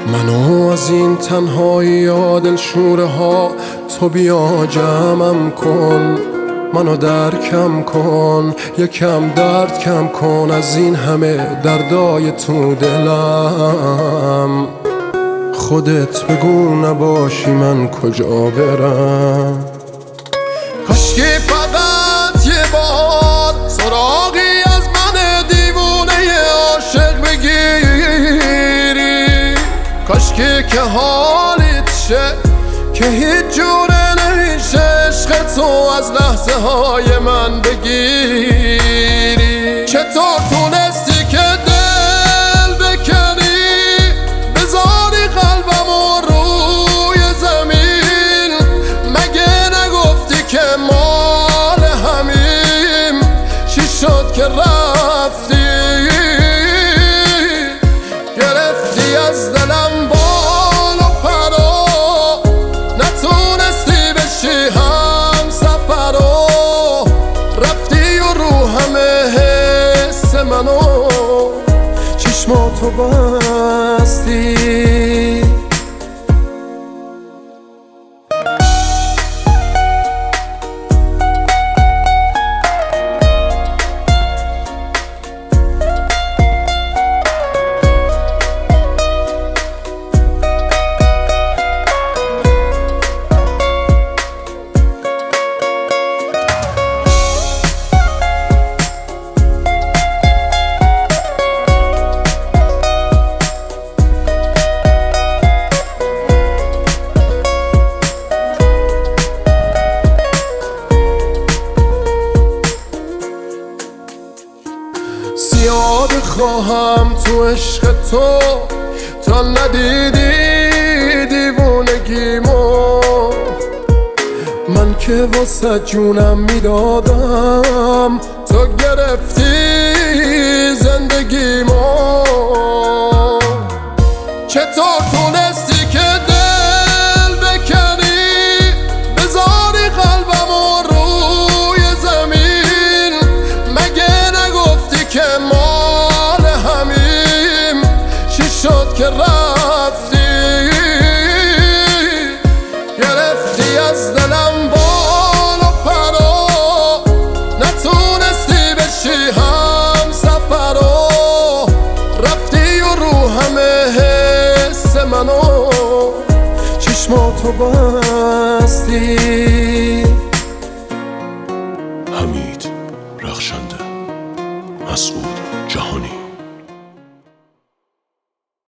منو از این تنهایی دلشوره ها تو بیا جمعم کن، منو درکم کن، یکم درد کم کن از این همه دردای تو دلم. خودت بگو نباشی من کجا برم. کاشکی فقط یه بار سراغی از من دیوونه عاشق بگیری، کاشکی که حالیت شه که هیچ جوره نمیشه عشق تو از لحظه های من بگیری. چطور تونستی که دل بکنی بذاری قلبمو روی زمین؟ مگه نگفتی که مال همیم؟ چی شد که رفتی؟ گرفتی از دلم بال و پرو، نتونستی بشی هم سفرو، رفتی و رو همه حس منو چشماتو بستی. زیاد خواهم تو عشق تو تا ندیدی دیوونگیمو. من که واسه جونم میدادم تو گرفتی زندگیمو. چطور تونستی که دل بکنی بذاری قلبمو روی زمین؟ مگه نگفتی که مال همیم؟ چی شد که رفتی؟ گرفتی از دلم بال و پرو، نتونستی بشی هم سفرو، رفتی و رو همه حس منو چشماتو بستی. حمید رخشنده، مسعود جهانی.